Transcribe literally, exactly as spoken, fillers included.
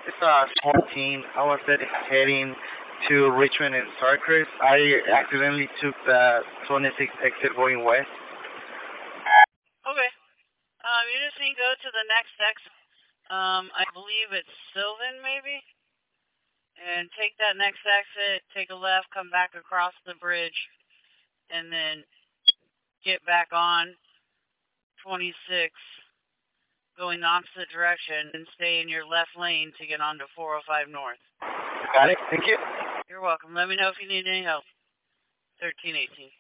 is uh, fourteen. I was head- heading to Richmond and Starcrest. I accidentally took the twenty-six exit going west. Okay. Um, you just need to go to the next exit. Um, I believe it's Sylvan, maybe? And take that next exit, take a left, come back across the bridge, and then get back on twenty-six, going the opposite direction, and stay in your left lane to get onto four oh five North. Got it. Thank you. You're welcome. Let me know if you need any help. thirteen eighteen.